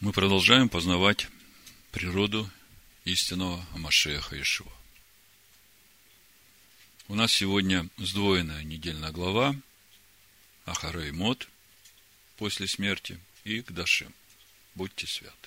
Мы продолжаем познавать природу истинного Машиаха Иешуа. У нас сегодня сдвоенная недельная глава Ахарей Мот, после смерти, и Кдашим, будьте святы.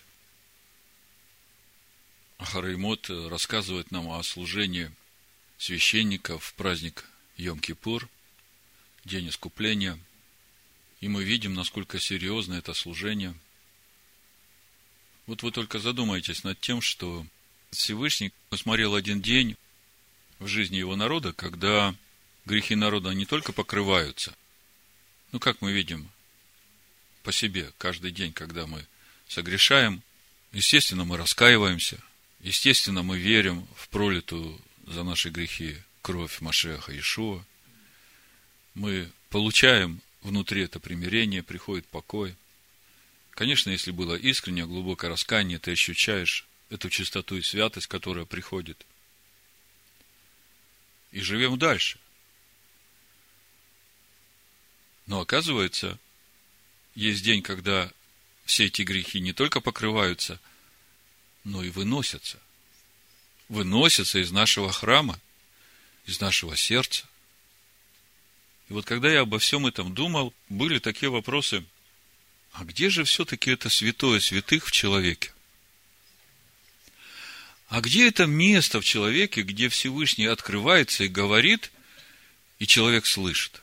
Ахарей Мот рассказывает нам о служении священников в праздник Йом-Кипур, день искупления, и мы видим, насколько серьезно это служение. Вот вы только задумайтесь над тем, что Всевышний посмотрел один день в жизни его народа, когда грехи народа не только покрываются, как мы видим по себе, каждый день, когда мы согрешаем, естественно, мы раскаиваемся, естественно, мы верим в пролитую за наши грехи кровь Машиаха Иешуа, мы получаем внутри это примирение, приходит покой. Конечно, если было искреннее, глубокое раскаяние, ты ощущаешь эту чистоту и святость, которая приходит. И живем дальше. Но оказывается, есть день, когда все эти грехи не только покрываются, но и выносятся. Выносятся из нашего храма, из нашего сердца. И вот когда я обо всем этом думал, были такие вопросы: а где же все-таки это святое святых в человеке? А где это место в человеке, где Всевышний открывается и говорит, и человек слышит?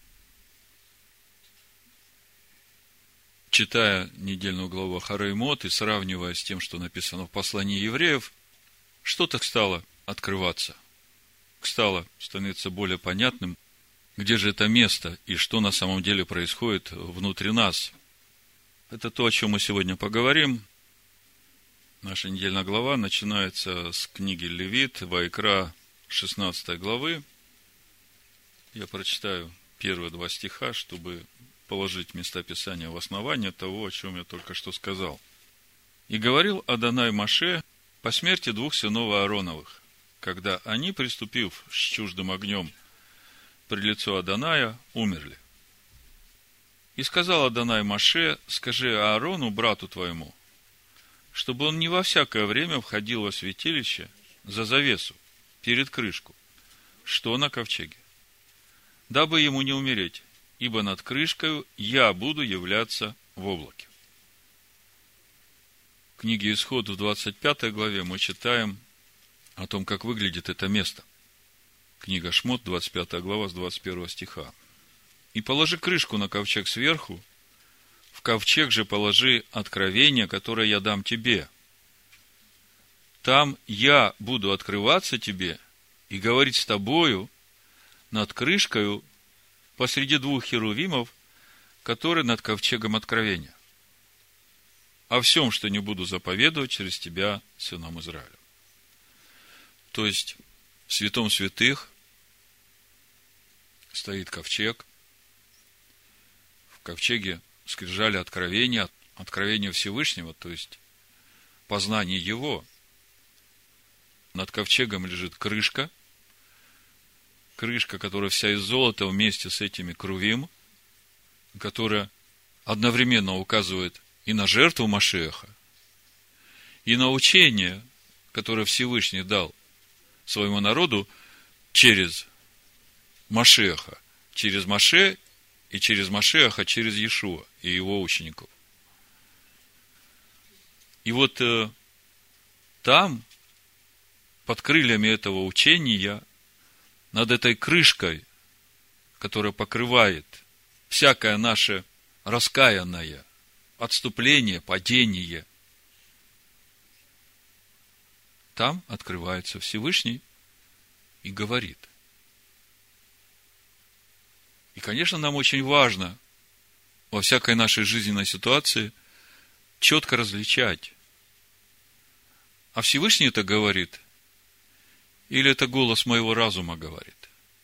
Читая недельную главу Ахарей Мот и сравнивая с тем, что написано в послании евреев, что-то стало открываться, стало становиться более понятным, где же это место и что на самом деле происходит внутри нас. Это то, о чем мы сегодня поговорим. Наша недельная глава начинается с книги Левит, Ваикра, 16 главы. Я прочитаю первые 2 стиха, чтобы положить местописание в основание того, о чем я только что сказал. «И говорил Адонай Моше по смерти 2 сынов Аароновых, когда они, приступив с чуждым огнем при лицу Адоная, умерли. И сказал Адонай Моше: скажи Аарону, брату твоему, чтобы он не во всякое время входил во святилище за завесу, перед крышку, что на ковчеге, дабы ему не умереть, ибо над крышкою я буду являться в облаке». В книге Исход в 25 главе мы читаем о том, как выглядит это место. Книга Шмот, 25 глава, с 21 стиха. «И положи крышку на ковчег сверху, в ковчег же положи откровение, которое я дам тебе. Там я буду открываться тебе и говорить с тобою над крышкою посреди 2 херувимов, которые над ковчегом откровения. О всем, что не буду заповедовать через тебя сынам Израиля». То есть, в святом святых стоит ковчег. В ковчеге скрижали откровения Всевышнего, то есть познание Его. Над ковчегом лежит крышка, которая вся из золота вместе с этими крувим, которая одновременно указывает и на жертву Машиаха, и на учение, которое Всевышний дал своему народу через Машиаха, через Моше и через Машиаха, через Иешуа и его учеников. И вот там, под крыльями этого учения, над этой крышкой, которая покрывает всякое наше раскаянное отступление, падение, там открывается Всевышний и говорит. И, конечно, нам очень важно во всякой нашей жизненной ситуации четко различать, а Всевышний это говорит, или это голос моего разума говорит.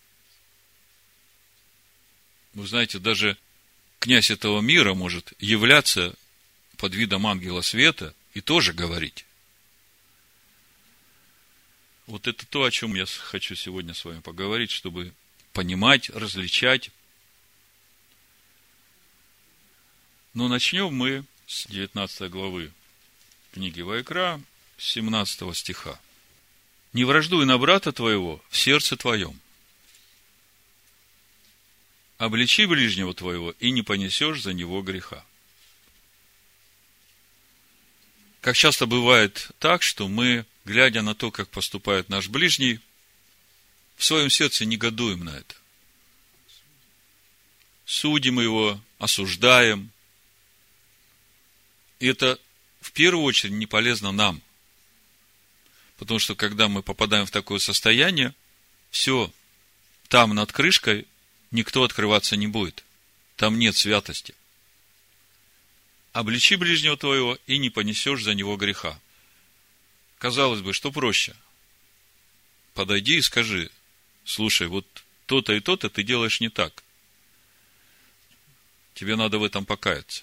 Вы знаете, даже князь этого мира может являться под видом ангела света и тоже говорить. Вот это то, о чем я хочу сегодня с вами поговорить, чтобы понимать, различать. Но начнем мы с 19 главы книги Ваикра, 17 стиха. «Не враждуй на брата твоего в сердце твоем. Обличи ближнего твоего, и не понесешь за него греха». Как часто бывает так, что мы, глядя на то, как поступает наш ближний, в своем сердце негодуем на это. Судим его, осуждаем. И это в первую очередь не полезно нам. Потому что когда мы попадаем в такое состояние, все, там над крышкой никто открываться не будет. Там нет святости. Обличи ближнего твоего, и не понесешь за него греха. Казалось бы, что проще? Подойди и скажи: слушай, вот то-то и то-то ты делаешь не так. Тебе надо в этом покаяться.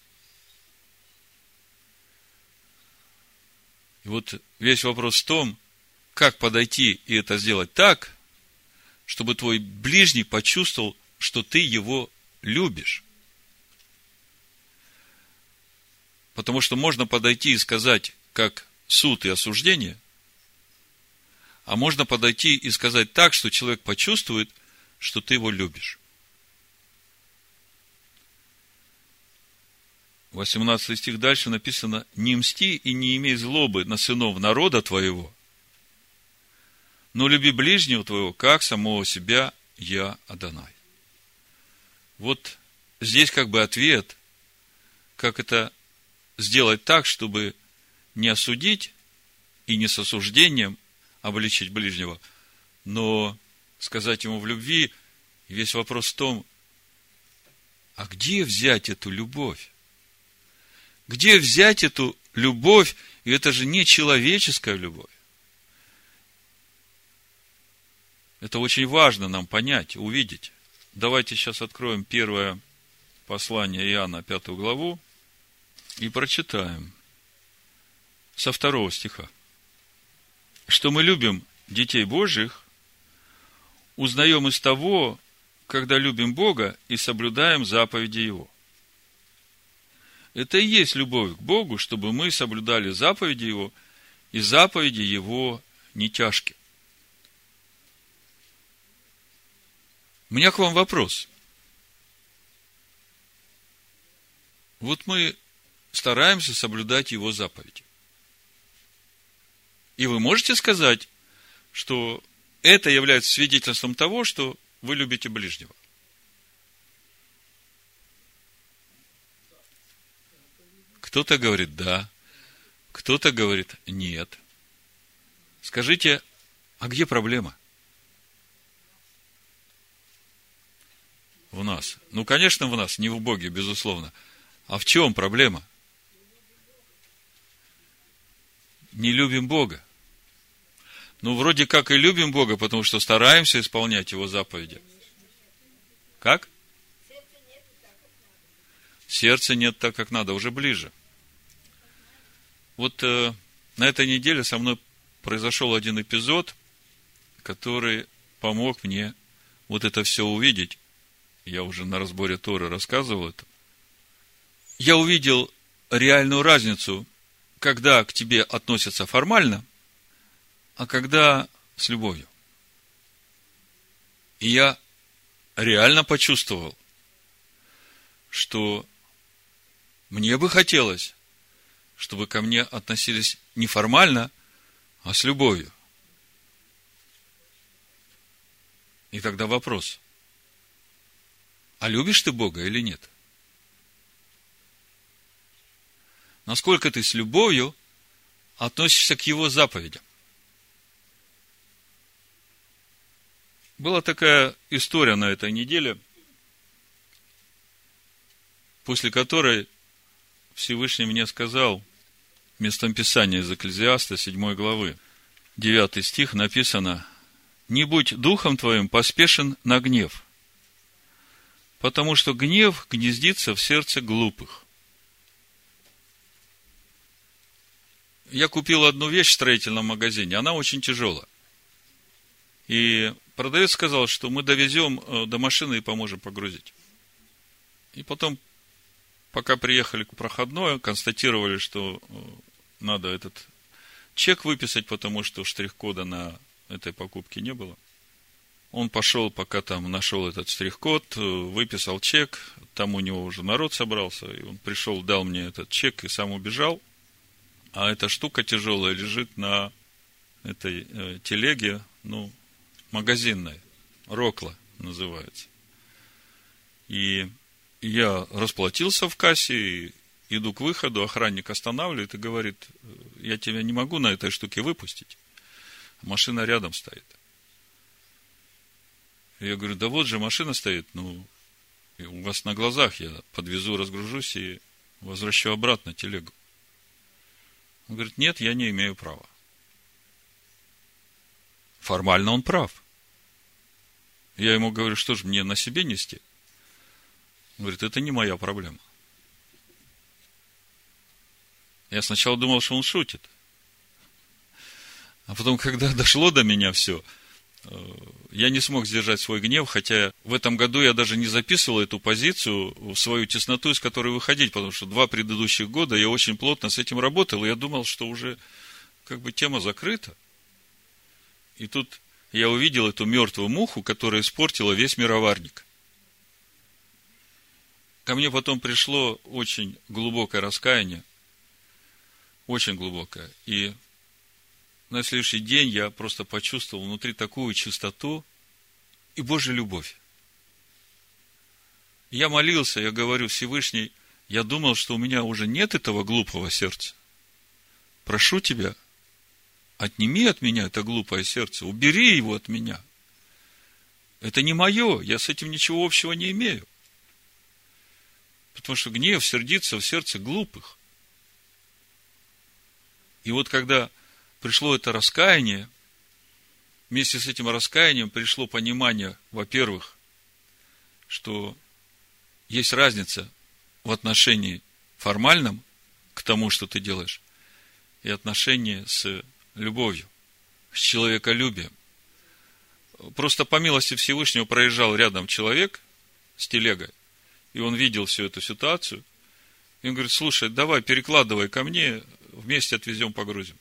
И вот весь вопрос в том, как подойти и это сделать так, чтобы твой ближний почувствовал, что ты его любишь. Потому что можно подойти и сказать, как суд и осуждение, а можно подойти и сказать так, что человек почувствует, что ты его любишь. 18 стих дальше написано: «Не мсти и не имей злобы на сынов народа твоего, но люби ближнего твоего, как самого себя, я Адонай». Вот здесь как бы ответ, как это сделать так, чтобы не осудить и не с осуждением обличить ближнего, но сказать ему в любви. Весь вопрос в том, а где взять эту любовь? Где взять эту любовь? И это же не человеческая любовь. Это очень важно нам понять, увидеть. Давайте сейчас откроем первое послание Иоанна, 5 главу, и прочитаем со 2 стиха. «Что мы любим детей Божьих, узнаем из того, когда любим Бога и соблюдаем заповеди Его». Это и есть любовь к Богу, чтобы мы соблюдали заповеди Его, и заповеди Его не тяжки. У меня к вам вопрос. Вот мы стараемся соблюдать Его заповеди. И вы можете сказать, что это является свидетельством того, что вы любите ближнего? Кто-то говорит да, кто-то говорит нет. Скажите, а где проблема? В нас. Ну, конечно, в нас, не в Боге, безусловно. А в чем проблема? Не любим Бога. Ну, вроде как и любим Бога, потому что стараемся исполнять Его заповеди. Как? Сердца нет так, как надо, уже ближе. Вот на этой неделе со мной произошел один эпизод, который помог мне вот это все увидеть. Я уже на разборе Торы рассказывал это. Я увидел реальную разницу, когда к тебе относятся формально, а когда с любовью. И я реально почувствовал, что мне бы хотелось, чтобы ко мне относились не формально, а с любовью. И тогда вопрос: а любишь ты Бога или нет? Насколько ты с любовью относишься к Его заповедям? Была такая история на этой неделе, после которой Всевышний мне сказал, в местном писании из Экклезиаста, 7 главы, 9 стих, написано: «Не будь духом твоим поспешен на гнев, потому что гнев гнездится в сердце глупых». Я купил одну вещь в строительном магазине, она очень тяжелая. И продавец сказал, что мы довезем до машины и поможем погрузить. И потом пока приехали к проходной, констатировали, что надо этот чек выписать, потому что штрих-кода на этой покупке не было. Он пошел, пока там нашел этот штрих-код, выписал чек, там у него уже народ собрался, и он пришел, дал мне этот чек и сам убежал. А эта штука тяжелая лежит на этой телеге, магазинной, Рокла называется. И я расплатился в кассе, и иду к выходу, охранник останавливает и говорит: я тебя не могу на этой штуке выпустить, машина рядом стоит. Я говорю: да вот же машина стоит, у вас на глазах, я подвезу, разгружусь и возвращу обратно телегу. Он говорит: нет, я не имею права. Формально он прав. Я ему говорю: что же, мне на себе нести? Он говорит: это не моя проблема. Я сначала думал, что он шутит. А потом, когда дошло до меня все, я не смог сдержать свой гнев, хотя в этом году я даже не записывал эту позицию в свою тесноту, из которой выходить, потому что 2 предыдущих года я очень плотно с этим работал, и я думал, что уже тема закрыта. И тут я увидел эту мертвую муху, которая испортила весь мироварник. Ко мне потом пришло очень глубокое раскаяние, очень глубокое, и на следующий день я просто почувствовал внутри такую чистоту и Божью любовь. Я молился, я говорю: Всевышний, я думал, что у меня уже нет этого глупого сердца. Прошу тебя, отними от меня это глупое сердце, убери его от меня. Это не мое, я с этим ничего общего не имею. Потому что гнев сердится в сердце глупых. И вот когда пришло это раскаяние, вместе с этим раскаянием пришло понимание, во-первых, что есть разница в отношении формальном к тому, что ты делаешь, и отношении с любовью, с человеколюбием. Просто по милости Всевышнего проезжал рядом человек с телегой, и он видел всю эту ситуацию, и он говорит: слушай, давай перекладывай ко мне, вместе отвезем, погрузим.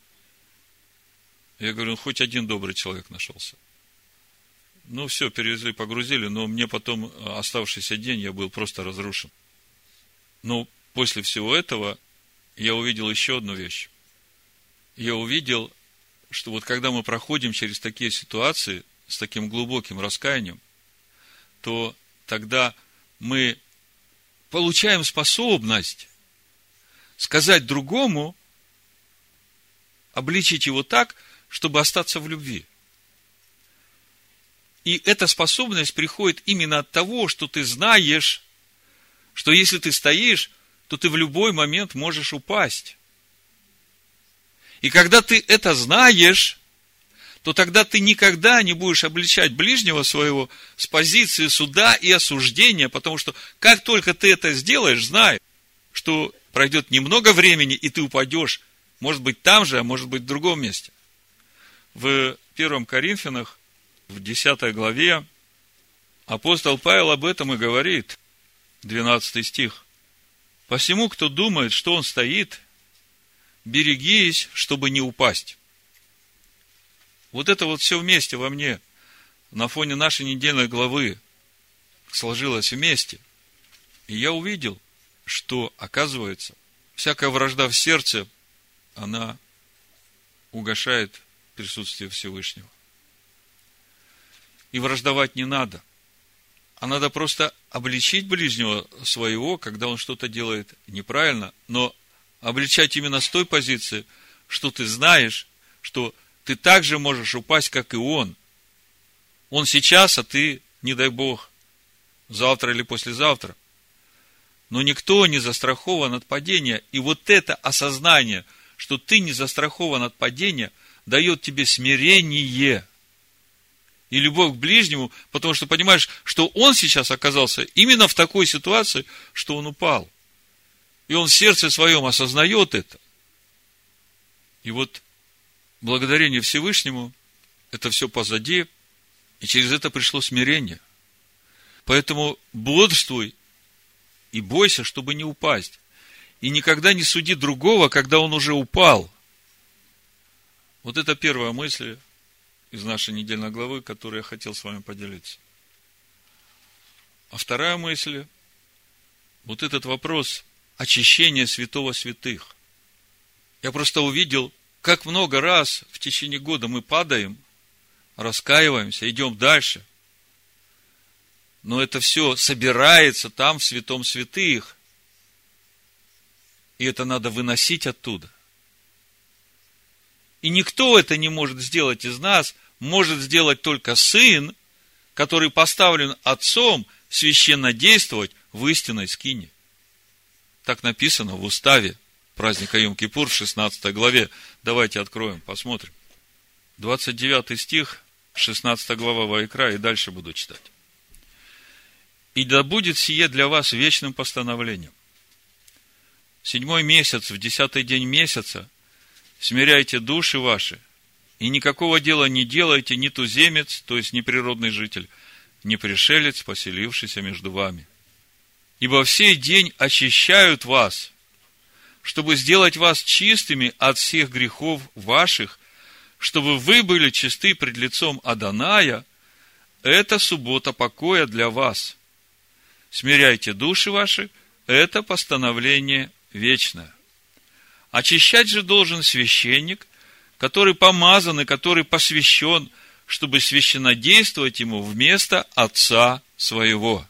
Я говорю: хоть один добрый человек нашелся. Все, перевезли, погрузили, но мне потом оставшийся день я был просто разрушен. Но после всего этого я увидел еще одну вещь. Я увидел, что вот когда мы проходим через такие ситуации с таким глубоким раскаянием, то тогда мы получаем способность сказать другому, обличить его так, чтобы остаться в любви. И эта способность приходит именно от того, что ты знаешь, что если ты стоишь, то ты в любой момент можешь упасть. И когда ты это знаешь, то тогда ты никогда не будешь обличать ближнего своего с позиции суда и осуждения, потому что как только ты это сделаешь, знай, что пройдет немного времени, и ты упадешь, может быть, там же, а может быть, в другом месте. В 1 Коринфянах, в 10 главе, апостол Павел об этом и говорит, 12 стих. «Посему, кто думает, что он стоит, берегись, чтобы не упасть». Вот это вот все вместе во мне, на фоне нашей недельной главы, сложилось вместе. И я увидел, что, оказывается, всякая вражда в сердце, она угошает присутствие Всевышнего. И враждовать не надо. А надо просто обличить ближнего своего, когда он что-то делает неправильно, но обличать именно с той позиции, что ты знаешь, что ты так же можешь упасть, как и он. Он сейчас, а ты, не дай Бог, завтра или послезавтра. Но никто не застрахован от падения. И вот это осознание, что ты не застрахован от падения, дает тебе смирение и любовь к ближнему, потому что понимаешь, что он сейчас оказался именно в такой ситуации, что он упал. И он в сердце своем осознает это. И вот благодарение Всевышнему, это все позади, и через это пришло смирение. Поэтому бодрствуй и бойся, чтобы не упасть. И никогда не суди другого, когда он уже упал. Вот это первая мысль из нашей недельной главы, которую я хотел с вами поделиться. А вторая мысль, вот этот вопрос очищения святого святых. Я просто увидел, как много раз в течение года мы падаем, раскаиваемся, идем дальше. Но это все собирается там, в святом святых. И это надо выносить оттуда. И никто это не может сделать из нас, может сделать только Сын, который поставлен Отцом священно действовать в истинной скинии. Так написано в уставе праздника Йом-Кипур в 16 главе. Давайте откроем, посмотрим. 29 стих, 16 глава Ваикра, и дальше буду читать. «И да будет сие для вас вечным постановлением. 7-й месяц, в 10-й день месяца, смиряйте души ваши, и никакого дела не делайте ни туземец, то есть ни природный житель, ни пришелец, поселившийся между вами. Ибо в сей день очищают вас, чтобы сделать вас чистыми от всех грехов ваших, чтобы вы были чисты пред лицом Адоная. Это суббота покоя для вас. Смиряйте души ваши, это постановление вечное. Очищать же должен священник, который помазан и который посвящен, чтобы священнодействовать ему вместо Отца своего».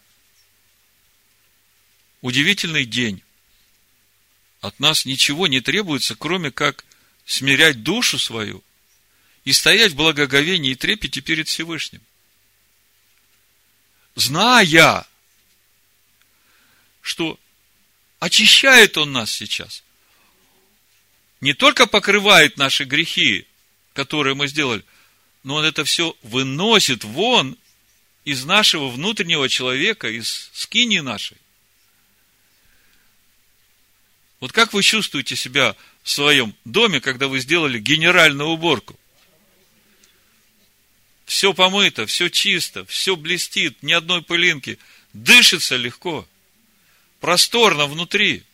Удивительный день. От нас ничего не требуется, кроме как смирять душу свою и стоять в благоговении и трепете перед Всевышним. Зная, что очищает Он нас сейчас. Не только покрывает наши грехи, которые мы сделали, но Он это все выносит вон из нашего внутреннего человека, из скинии нашей. Вот как вы чувствуете себя в своем доме, когда вы сделали генеральную уборку? Все помыто, все чисто, все блестит, ни одной пылинки. Дышится легко, просторно внутри.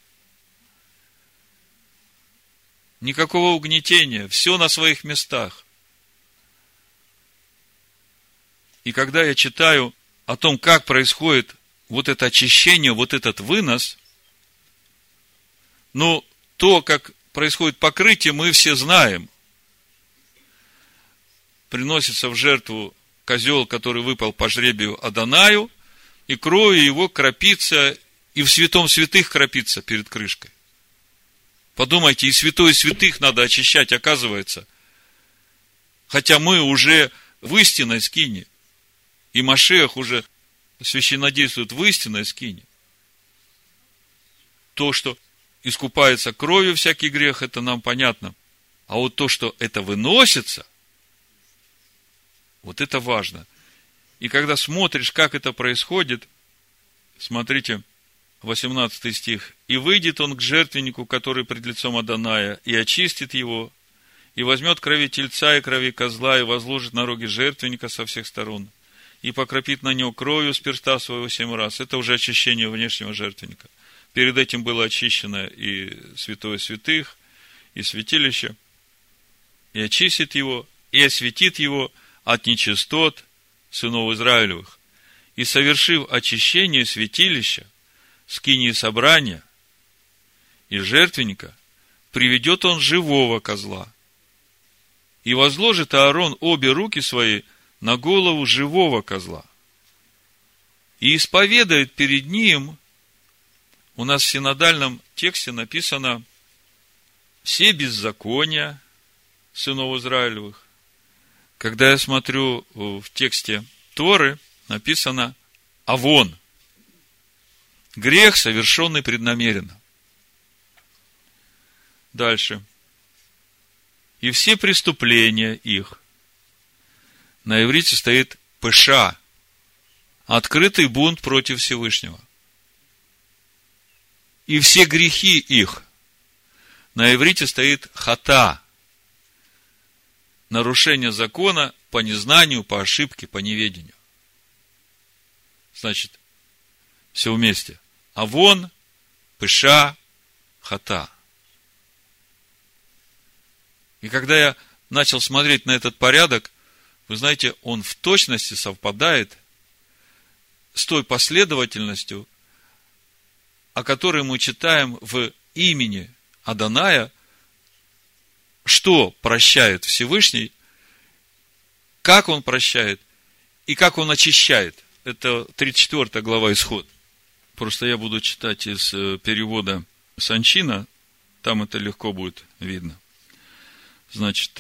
Никакого угнетения, все на своих местах. И когда я читаю о том, как происходит вот это очищение, вот этот вынос, ну, то, как происходит покрытие, мы все знаем. Приносится в жертву козел, который выпал по жребию Адонаю, и кровью его кропится, и в святом святых кропится перед крышкой. Подумайте, и святой святых надо очищать, оказывается. Хотя мы уже в истинной скинии, и Машиах уже священнодействует в истинной скинии. То, что искупается кровью всякий грех, это нам понятно. А вот то, что это выносится, вот это важно. И когда смотришь, как это происходит, смотрите, 18 стих. «И выйдет он к жертвеннику, который пред лицом Адоная, и очистит его, и возьмет крови тельца и крови козла, и возложит на роги жертвенника со всех сторон, и покропит на него кровью с перста своего 7 раз». Это уже очищение внешнего жертвенника. Перед этим было очищено и святое святых, и святилище. И очистит его, и осветит его от нечистот сынов Израилевых. И совершив очищение святилища, скинии собрания и жертвенника, приведет он живого козла. И возложит Аарон обе руки свои на голову живого козла. И исповедает перед ним. У нас в синодальном тексте написано все беззакония сынов Израилевых. Когда я смотрю в тексте Торы, написано авон. Грех, совершенный преднамеренно. Дальше. И все преступления их. На иврите стоит пеша. Открытый бунт против Всевышнего. И все грехи их. На иврите стоит хата. Нарушение закона по незнанию, по ошибке, по неведению. Значит, все вместе. авон, пыша, хата. И когда я начал смотреть на этот порядок, вы знаете, он в точности совпадает с той последовательностью, о которой мы читаем в имени Адоная, что прощает Всевышний, как он прощает и как он очищает. Это 34 глава Исход. Просто я буду читать из перевода Санчина, там это легко будет видно. Значит,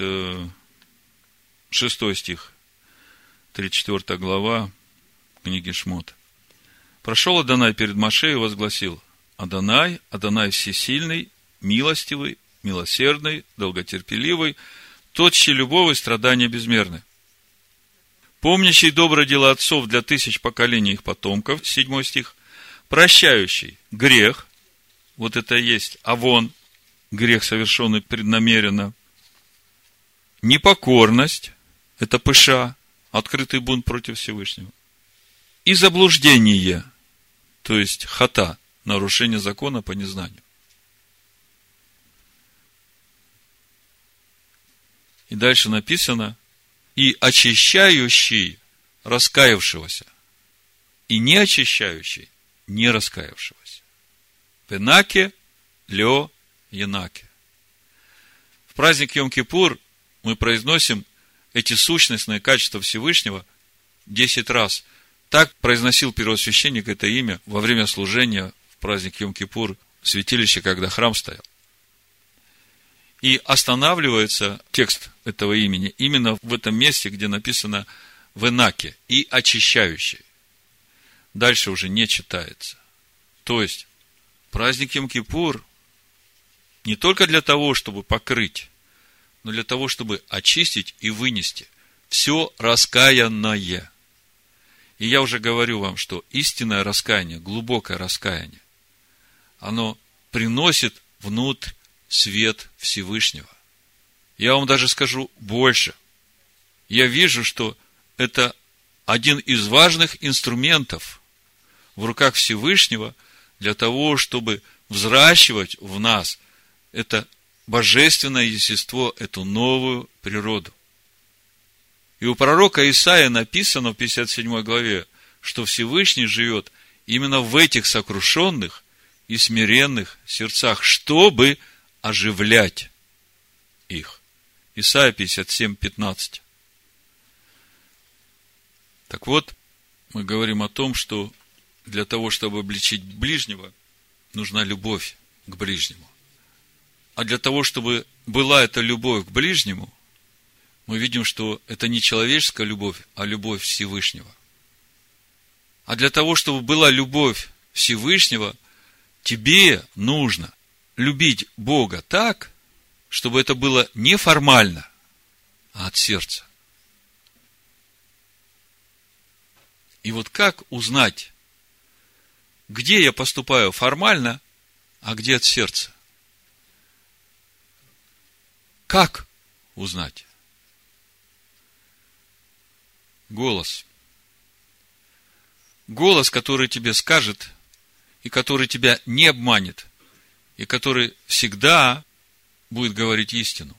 6 стих, 34 глава книги Шмот. Прошел Адонай перед Моше и возгласил: Адонай, Адонай всесильный, милостивый, милосердный, долготерпеливый, тот, чьи любовь и страдания безмерны, помнящий добрые дела отцов для тысяч поколений их потомков, 7 стих, прощающий грех, вот это и есть авон, грех, совершенный преднамеренно, непокорность, это пыша, открытый бунт против Всевышнего, и заблуждение, то есть хата, нарушение закона по незнанию. И дальше написано: и очищающий раскаявшегося, и не очищающий не раскаявшегося. Пенаке, лё, янаке. В праздник Йом-Кипур мы произносим эти сущностные качества Всевышнего 10 раз. Так произносил первосвященник это имя во время служения в праздник Йом-Кипур в святилище, когда храм стоял. И останавливается текст этого имени именно в этом месте, где написано «венаке» и «очищающий». Дальше уже не читается. То есть, праздник Йом-Кипур не только для того, чтобы покрыть, но для того, чтобы очистить и вынести все раскаянное. И я уже говорю вам, что истинное раскаяние, глубокое раскаяние, оно приносит внутрь свет Всевышнего. Я вам даже скажу больше. Я вижу, что это один из важных инструментов в руках Всевышнего для того, чтобы взращивать в нас это божественное естество, эту новую природу. И у пророка Исаия написано в 57 главе, что Всевышний живет именно в этих сокрушенных и смиренных сердцах, чтобы оживлять их. Исайя 57, 15. Так вот, мы говорим о том, что для того, чтобы обличить ближнего, нужна любовь к ближнему. А для того, чтобы была эта любовь к ближнему, мы видим, что это не человеческая любовь, а любовь Всевышнего. А для того, чтобы была любовь Всевышнего, тебе нужно любить Бога так, чтобы это было не формально, а от сердца. И вот как узнать, где я поступаю формально, а где от сердца? Как узнать? Голос. Голос, который тебе скажет, и который тебя не обманет, и который всегда будет говорить истину.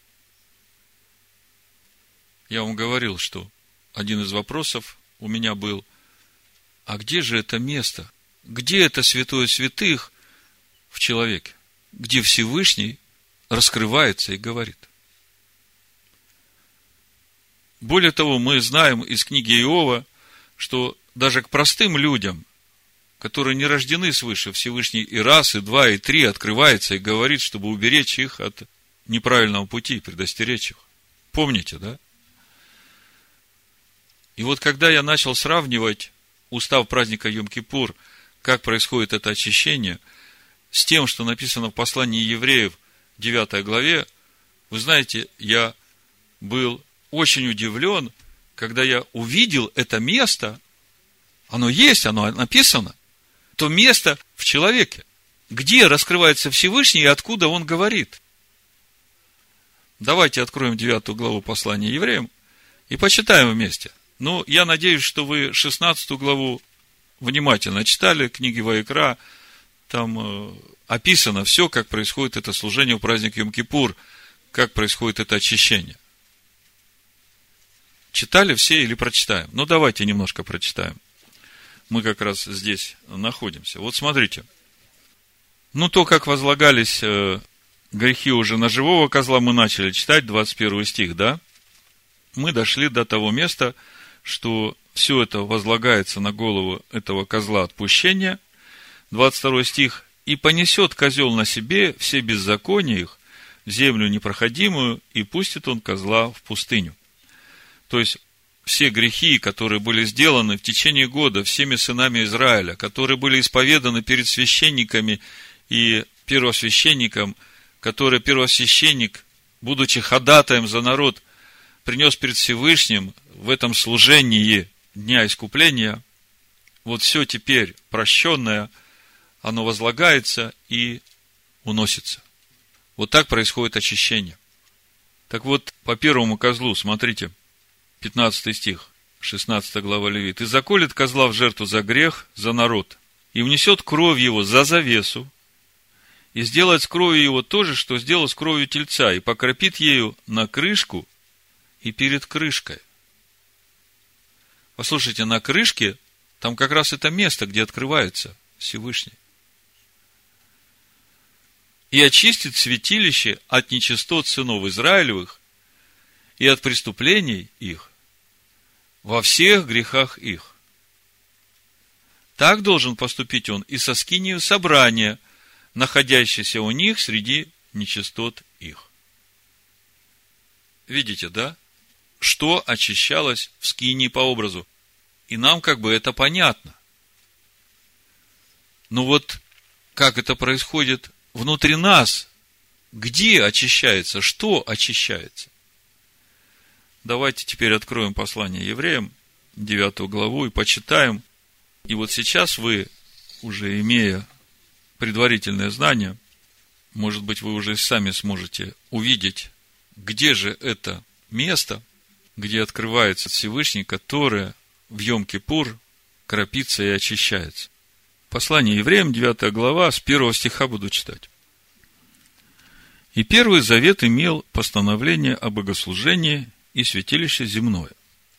Я вам говорил, что один из вопросов у меня был: а где же это место? Где это святое святых в человеке? Где Всевышний раскрывается и говорит? Более того, мы знаем из книги Иова, что даже к простым людям, которые не рождены свыше, Всевышний и раз, и два, и три открывается и говорит, чтобы уберечь их от неправильного пути, предостеречь их. Помните, да? И вот когда я начал сравнивать устав праздника Йом-Кипур, как происходит это очищение, с тем, что написано в послании евреев, 9 главе, вы знаете, я был очень удивлен, когда я увидел это место, оно есть, оно написано, то место в человеке, где раскрывается Всевышний и откуда он говорит. Давайте откроем 9 главу послания евреям и почитаем вместе. Ну, я надеюсь, что вы 16 главу внимательно читали книги Ваикра, там описано все, как происходит это служение в праздник Йом-Кипур, как происходит это очищение. Читали все или прочитаем? Ну, давайте немножко прочитаем. Мы как раз здесь находимся. Вот смотрите. Ну, то, как возлагались грехи уже на живого козла, мы начали читать, 21 стих, да? Мы дошли до того места, что все это возлагается на голову этого козла отпущения. 22 стих. «И понесет козел на себе все беззакония их в землю непроходимую, и пустит он козла в пустыню». То есть, все грехи, которые были сделаны в течение года всеми сынами Израиля, которые были исповеданы перед священниками и первосвященником, который первосвященник, будучи ходатаем за народ, принес перед Всевышним в этом служении Дня Искупления, вот все теперь прощенное, оно возлагается и уносится. Вот так происходит очищение. Так вот, по первому козлу, смотрите, 15 стих, 16 глава Левит. «И заколет козла в жертву за грех, за народ, и внесет кровь его за завесу, и сделает с кровью его то же, что сделал с кровью тельца, и покропит ею на крышку и перед крышкой». Послушайте, на крышке, там как раз это место, где открывается Всевышний. «И очистит святилище от нечистот сынов Израилевых и от преступлений их во всех грехах их. Так должен поступить он и со скинию собрания, находящейся у них среди нечистот их». Видите, да? Что очищалось в скинии по образу? И нам как бы это понятно. Но вот как это происходит внутри нас? Где очищается? Что очищается? Давайте теперь откроем послание Евреям, 9 главу, и почитаем. И вот сейчас вы, уже имея предварительное знание, может быть, вы уже сами сможете увидеть, где же это место, где открывается Всевышний, которое в Йом-Кипур кропится и очищается. Послание Евреям, 9 глава, с 1 стиха буду читать. «И Первый Завет имел постановление о богослужении и святилище земное.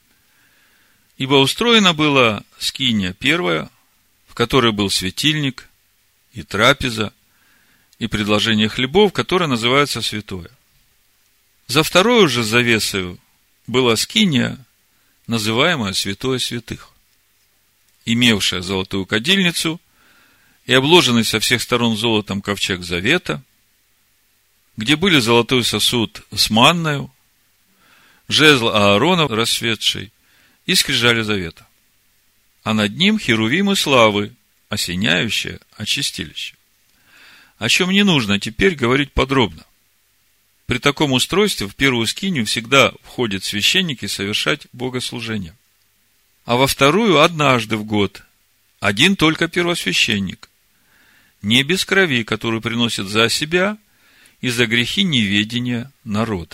Ибо устроена была скиния первая, в которой был светильник и трапеза, и предложение хлебов, которое называется святое. За вторую же завесою была скиния, называемая святое святых, имевшая золотую кадильницу и обложенный со всех сторон золотом ковчег завета, где были золотой сосуд с манною, жезл Аарона расцветший и скрижали завета, а над ним херувимы славы, осеняющее очистилище. О чем не нужно теперь говорить подробно. При таком устройстве в первую скинию всегда входят священники совершать богослужение. А во вторую однажды в год один только первосвященник, не без крови, которую приносит за себя и за грехи неведения народа.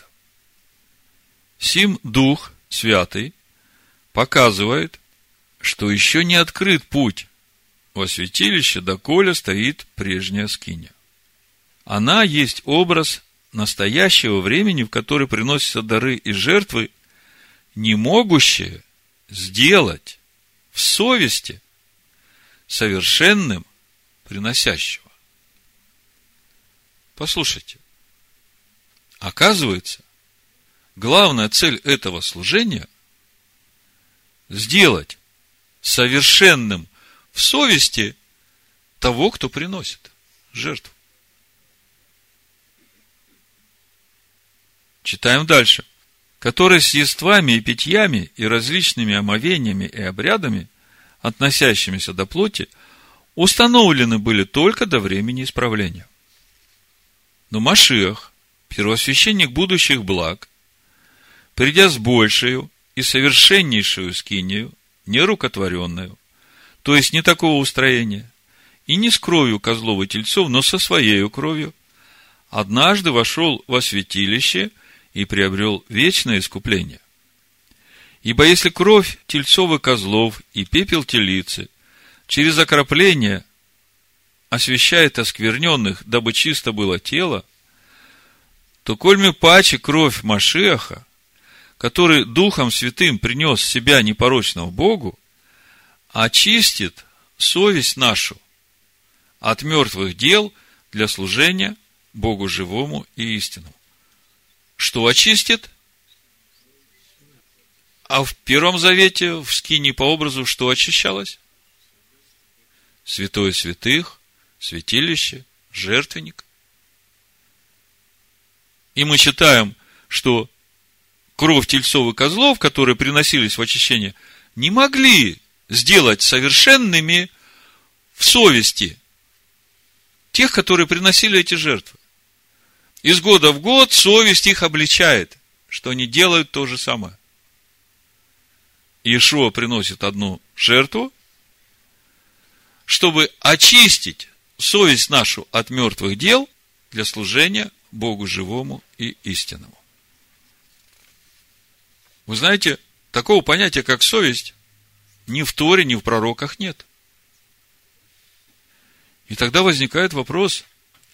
Сим Дух Святый показывает, что еще не открыт путь во святилище, доколе стоит прежняя скиния. Она есть образ настоящего времени, в который приносятся дары и жертвы, не могущие сделать в совести совершенным приносящего. Послушайте, оказывается, главная цель этого служения – сделать совершенным в совести того, кто приносит жертву. Читаем дальше. «Которые с ествами и питьями и различными омовениями и обрядами, относящимися до плоти, установлены были только до времени исправления. Но Машиах, первосвященник будущих благ, придя с большею и совершеннейшую скинию, не рукотворенную, то есть не такого устроения, и не с кровью козлов и тельцов, но со своею кровью, однажды вошел во святилище и приобрел вечное искупление. Ибо если кровь тельцов и козлов и пепел телицы через окропление освящает оскверненных, дабы чисто было тело, то кольми паче кровь Машиаха, который Духом Святым принес себя непорочного Богу, очистит совесть нашу от мертвых дел для служения Богу живому и истинному. Что очистит? А в Первом Завете, в скинии по образу, что очищалось? Святое святых, святилище, жертвенник. И мы читаем, что кровь тельцов и козлов, которые приносились в очищение, не могли сделать совершенными в совести тех, которые приносили эти жертвы. Из года в год совесть их обличает, что они делают то же самое. Иешуа приносит одну жертву, чтобы очистить совесть нашу от мертвых дел для служения Богу живому и истинному. Вы знаете, такого понятия, как совесть, ни в Торе, ни в пророках нет. И тогда возникает вопрос,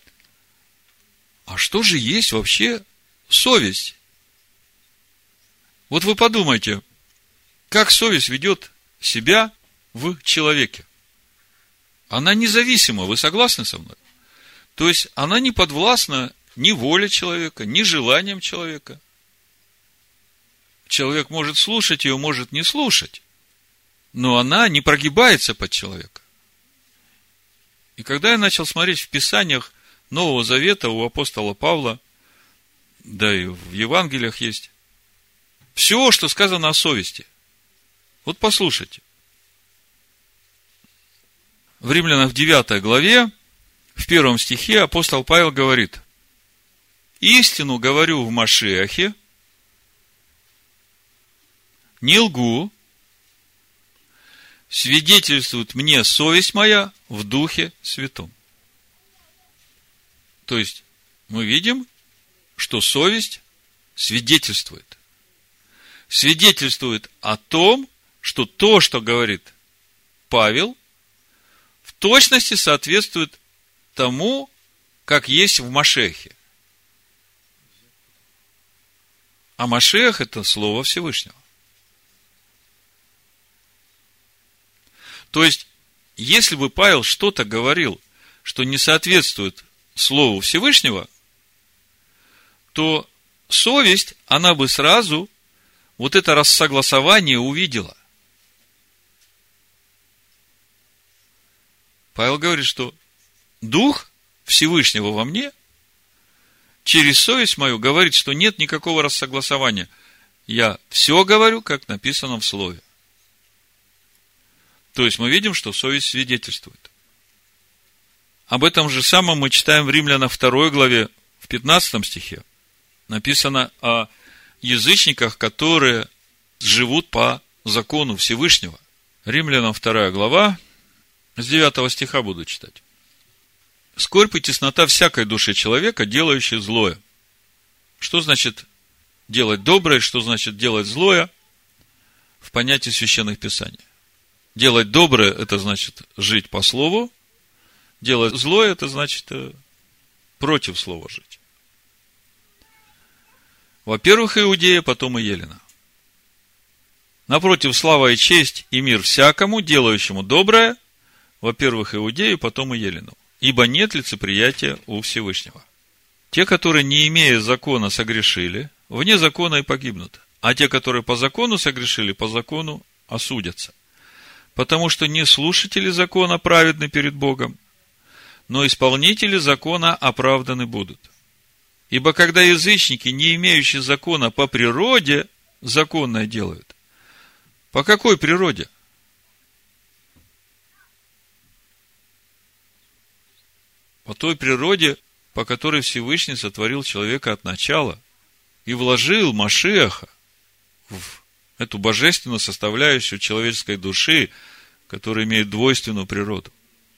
а что же есть вообще совесть? Вот вы подумайте, как совесть ведет себя в человеке. Она независима, вы согласны со мной? То есть, она не подвластна ни воле человека, ни желаниям человека. Человек может слушать ее, может не слушать, но она не прогибается под человека. И когда я начал смотреть в Писаниях Нового Завета у апостола Павла, да и в Евангелиях есть, все, что сказано о совести. Вот послушайте. В Римлянах 9 главе, в 1 стихе апостол Павел говорит: «Истину говорю в Машиахе, не лгу, свидетельствует мне совесть моя в Духе Святом». То есть, мы видим, что совесть свидетельствует. Свидетельствует о том, что то, что говорит Павел, в точности соответствует тому, как есть в Машиахе. А Машиах – это Слово Всевышнего. То есть, если бы Павел что-то говорил, что не соответствует Слову Всевышнего, то совесть, она бы сразу вот это рассогласование увидела. Павел говорит, что Дух Всевышнего во мне через совесть мою говорит, что нет никакого рассогласования. Я все говорю, как написано в Слове. То есть, мы видим, что совесть свидетельствует. Об этом же самом мы читаем в Римлянах 2 главе, в 15 стихе. Написано о язычниках, которые живут по закону Всевышнего. Римлянам 2 глава, с 9 стиха буду читать. «Скорбь и теснота всякой души человека, делающей злое». Что значит делать доброе, что значит делать злое в понятии священных писаний? Делать доброе – это значит жить по слову, делать злое – это значит против слова жить. Во-первых, Иудея, потом и Елена. Напротив, слава и честь и мир всякому, делающему доброе, во-первых, Иудею, потом и Елену. Ибо нет лицеприятия у Всевышнего. Те, которые, не имея закона, согрешили, вне закона и погибнут. А те, которые по закону согрешили, по закону осудятся. Потому что не слушатели закона праведны перед Богом, но исполнители закона оправданы будут. Ибо когда язычники, не имеющие закона по природе, законное делают. По какой природе? По той природе, по которой Всевышний сотворил человека от начала и вложил Машиаха в эту божественную составляющую человеческой души, которая имеет двойственную природу.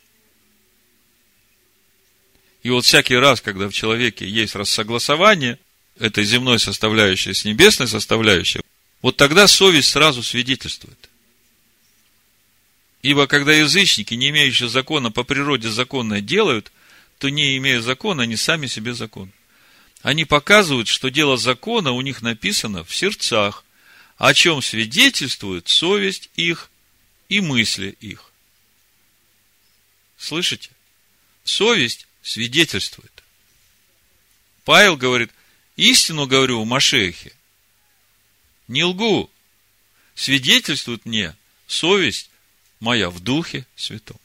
И вот всякий раз, когда в человеке есть рассогласование этой земной составляющей с небесной составляющей, вот тогда совесть сразу свидетельствует. Ибо когда язычники, не имеющие закона, по природе законное делают, то, не имея закона, они сами себе закон. Они показывают, что дело закона у них написано в сердцах, о чем свидетельствует совесть их и мысли их. Слышите? Совесть свидетельствует. Павел говорит: истину говорю в Машиахе, не лгу, свидетельствует мне совесть моя в Духе Святом.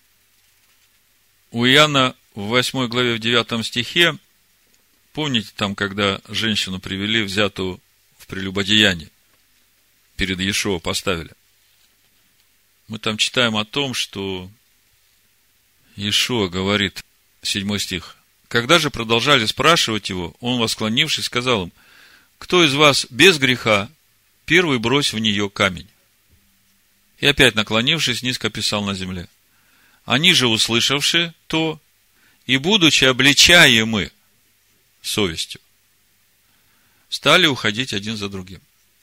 У Иоанна в 8 главе, в 9 стихе, помните, там, когда женщину привели, взятую в прелюбодеянии, перед Иешуа поставили. Мы там читаем о том, что Иешуа говорит, 7 стих: когда же продолжали спрашивать его, он, восклонившись, сказал им: кто из вас без греха, первый брось в нее камень. И опять, наклонившись, низко писал на земле. Они же, услышавши то, и будучи обличаемы совестью, стали уходить один за другим,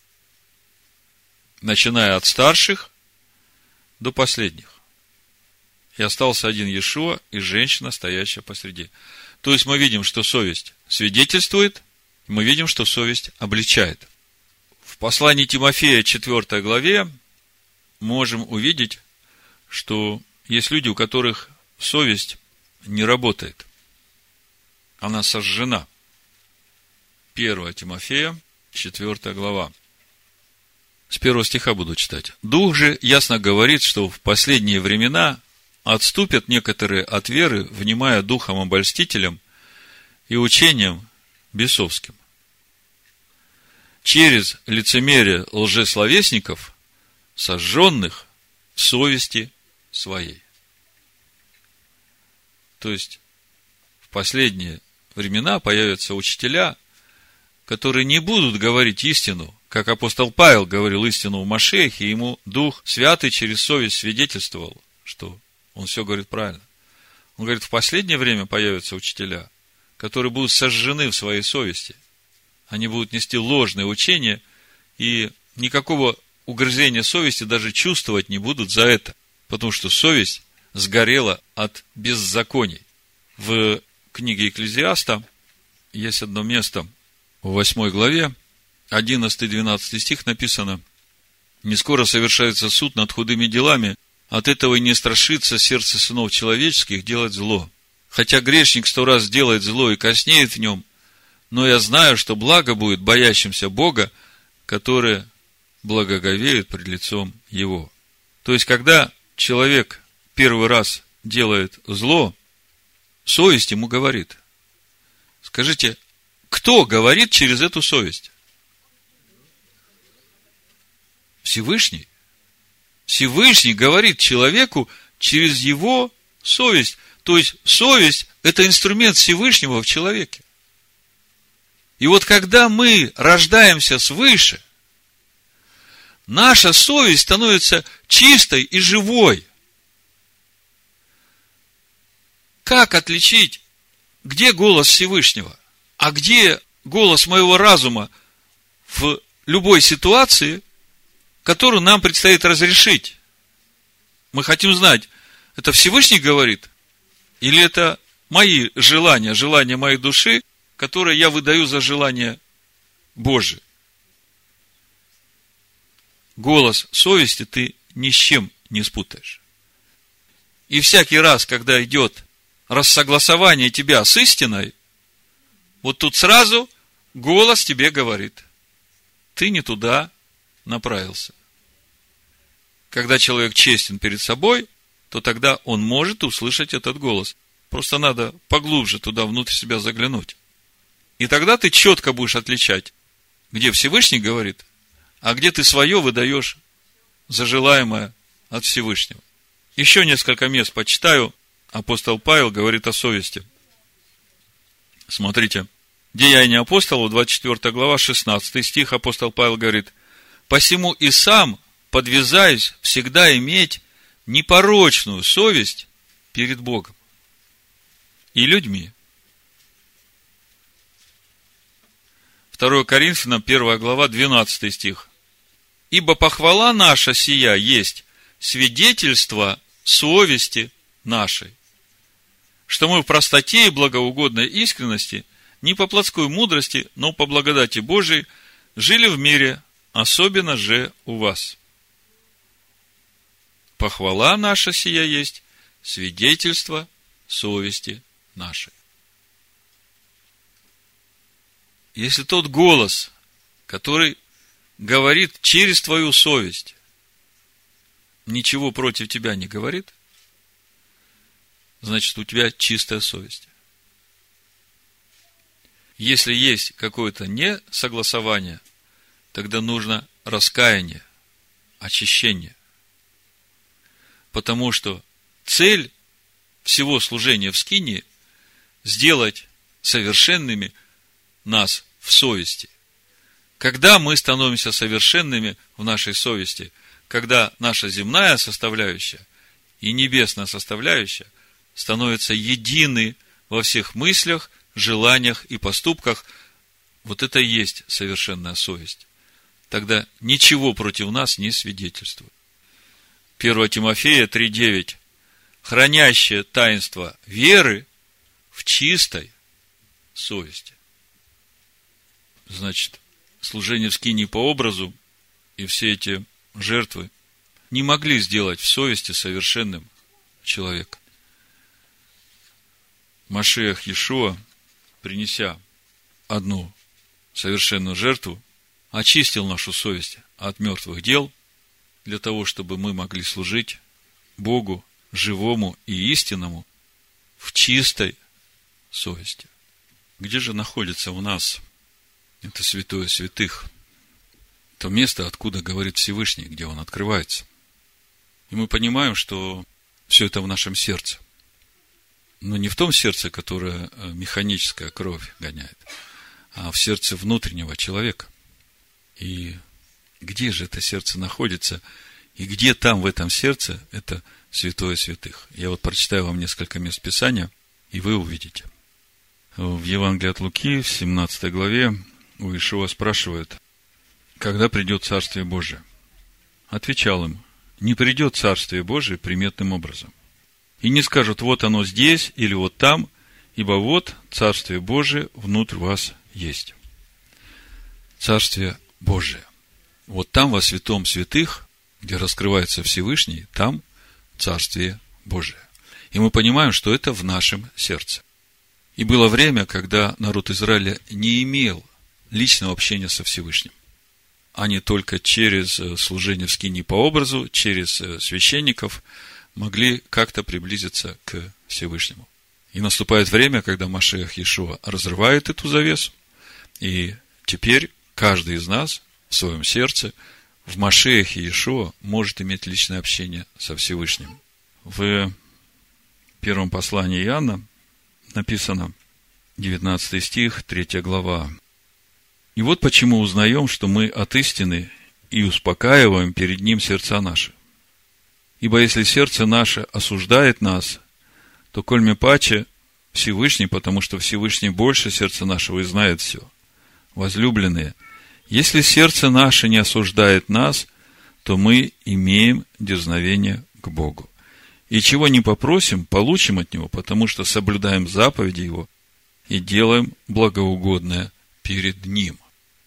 начиная от старших до последних. И остался один Иешуа и женщина, стоящая посреди. То есть мы видим, что совесть свидетельствует, и мы видим, что совесть обличает. В послании Тимофея, 4 главе, можем увидеть, что есть люди, у которых совесть не работает. Она сожжена. 1 Тимофея, 4 глава. С 1 стиха буду читать. Дух же ясно говорит, что в последние времена отступят некоторые от веры, внимая духом обольстителям и учением бесовским, через лицемерие лжесловесников, сожженных в совести своей. То есть, в последние времена появятся учителя, которые не будут говорить истину, как апостол Павел говорил истину в Машиахе, и ему Дух Святый через совесть свидетельствовал, что он все говорит правильно. Он говорит, в последнее время появятся учителя, которые будут сожжены в своей совести. Они будут нести ложные учения, и никакого угрызения совести даже чувствовать не будут за это, потому что совесть сгорела от беззаконий. В книге Экклезиаста есть одно место, в 8 главе, 11-12 стих написано: «Не скоро совершается суд над худыми делами, от этого и не страшится сердце сынов человеческих делать зло. Хотя грешник 100 раз делает зло и коснеет в нем, но я знаю, что благо будет боящимся Бога, которые благоговеют пред лицом Его». То есть, когда человек первый раз делает зло, совесть ему говорит. Скажите, кто говорит через эту совесть? Всевышний. Всевышний говорит человеку через его совесть. То есть, совесть – это инструмент Всевышнего в человеке. И вот когда мы рождаемся свыше, наша совесть становится чистой и живой. Как отличить, где голос Всевышнего, а где голос моего разума в любой ситуации, которую нам предстоит разрешить? Мы хотим знать, это Всевышний говорит, или это мои желания, желания моей души, которые я выдаю за желание Божие. Голос совести ты ни с чем не спутаешь. И всякий раз, когда идет рассогласование тебя с истиной, вот тут сразу голос тебе говорит: ты не туда направился. Когда человек честен перед собой, то тогда он может услышать этот голос. Просто надо поглубже туда внутрь себя заглянуть. И тогда ты четко будешь отличать, где Всевышний говорит, а где ты свое выдаешь за желаемое от Всевышнего. Еще несколько мест почитаю. Апостол Павел говорит о совести. Смотрите. Деяния апостолов, 24 глава, 16 стих. Апостол Павел говорит: «Посему и сам подвязаюсь всегда иметь непорочную совесть перед Богом и людьми». 2 Коринфянам, 1 глава, 12 стих. «Ибо похвала наша сия есть свидетельство совести нашей, что мы в простоте и благоугодной искренности, не по плотской мудрости, но по благодати Божией, жили в мире, особенно же у вас. Похвала наша сия есть свидетельство совести нашей. Если тот голос, который говорит через твою совесть, ничего против тебя не говорит, значит, у тебя чистая совесть. Если есть какое-то несогласование, тогда нужно раскаяние, очищение. Потому что цель всего служения в скинии – сделать совершенными нас в совести. Когда мы становимся совершенными в нашей совести, когда наша земная составляющая и небесная составляющая становятся едины во всех мыслях, желаниях и поступках, вот это и есть совершенная совесть. Тогда ничего против нас не свидетельствует. 1 Тимофея 3:9. Хранящее таинство веры в чистой совести. Значит, служение в скинии по образу и все эти жертвы не могли сделать в совести совершенным человека. Машиах Иешуа, принеся одну совершенную жертву, очистил нашу совесть от мертвых дел, для того, чтобы мы могли служить Богу, живому и истинному, в чистой совести. Где же находится у нас это святое святых? То место, откуда говорит Всевышний, где он открывается. И мы понимаем, что все это в нашем сердце. Но не в том сердце, которое механическая кровь гоняет, а в сердце внутреннего человека. И где же это сердце находится, и где там в этом сердце это святое святых? Я вот прочитаю вам несколько мест Писания, и вы увидите. В Евангелии от Луки, в 17 главе, у Иешуа спрашивают, когда придет Царствие Божие? Отвечал им, не придет Царствие Божие приметным образом. И не скажут, вот оно здесь или вот там, ибо вот Царствие Божие внутрь вас есть. Царствие Божие. Вот там во святом святых, где раскрывается Всевышний, там Царствие Божие. И мы понимаем, что это в нашем сердце. И было время, когда народ Израиля не имел личного общения со Всевышним. Они только через служение в скинии по образу, через священников могли как-то приблизиться к Всевышнему. И наступает время, когда Машиах Иешуа разрывает эту завесу, и теперь каждый из нас в своем сердце в Машиахе Иешуа может иметь личное общение со Всевышним. В первом послании Иоанна написано, 19 стих, 3 глава. И вот почему узнаем, что мы от истины и успокаиваем перед Ним сердца наши. Ибо если сердце наше осуждает нас, то кольме паче Всевышний, потому что Всевышний больше сердца нашего и знает все. Возлюбленные, если сердце наше не осуждает нас, то мы имеем дерзновение к Богу. И чего не попросим, получим от Него, потому что соблюдаем заповеди Его и делаем благоугодное перед Ним.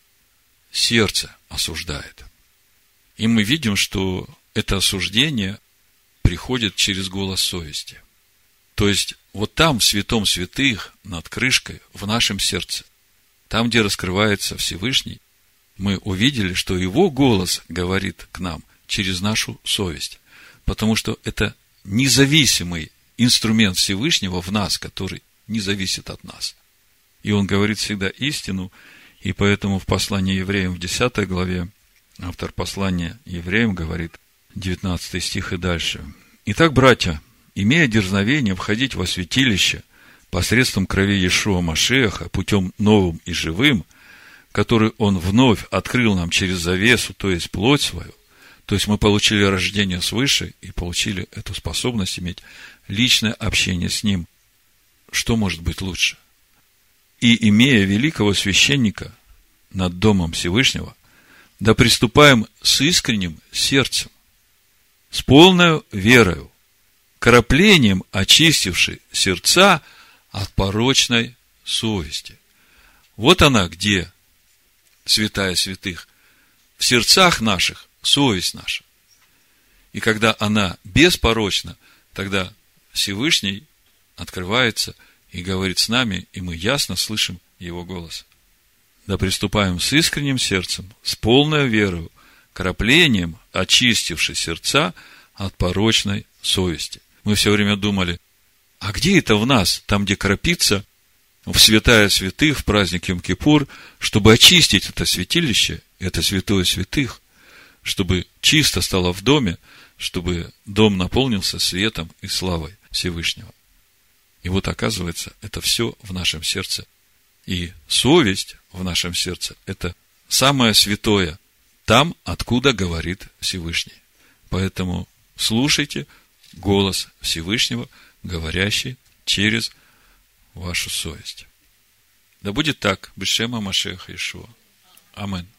Сердце осуждает. И мы видим, что это осуждение приходит через голос совести. То есть, вот там, в святом святых, над крышкой, в нашем сердце, там, где раскрывается Всевышний, мы увидели, что Его голос говорит к нам через нашу совесть. Потому что это независимый инструмент Всевышнего в нас, который не зависит от нас. И Он говорит всегда истину, и поэтому в послании евреям в 10 главе автор послания евреям говорит, 19 стих и дальше. Итак, братья, имея дерзновение входить во святилище посредством крови Иешуа Машиаха, путем новым и живым, который Он вновь открыл нам через завесу, то есть плоть свою, то есть мы получили рождение свыше и получили эту способность иметь личное общение с Ним. Что может быть лучше? И имея великого священника над Домом Всевышнего, да приступаем с искренним сердцем. с полною верою, краплением очистивши сердца от порочной совести. Вот она где, святая святых, в сердцах наших совесть наша. И когда она беспорочна, тогда Всевышний открывается и говорит с нами, и мы ясно слышим Его голос. Да приступаем с искренним сердцем, с полной верою, краплением очистивши сердца от порочной совести. Мы все время думали, а где это в нас, там, где крапится, в святая святых, в праздник Йом-Кипур, чтобы очистить это святилище, это святое святых, чтобы чисто стало в доме, чтобы дом наполнился светом и славой Всевышнего. И вот оказывается, это все в нашем сердце. И совесть в нашем сердце – это самое святое, там, откуда говорит Всевышний. Поэтому слушайте голос Всевышнего, говорящий через вашу совесть. Да будет так, бешема Машеха Иешуа. Амин.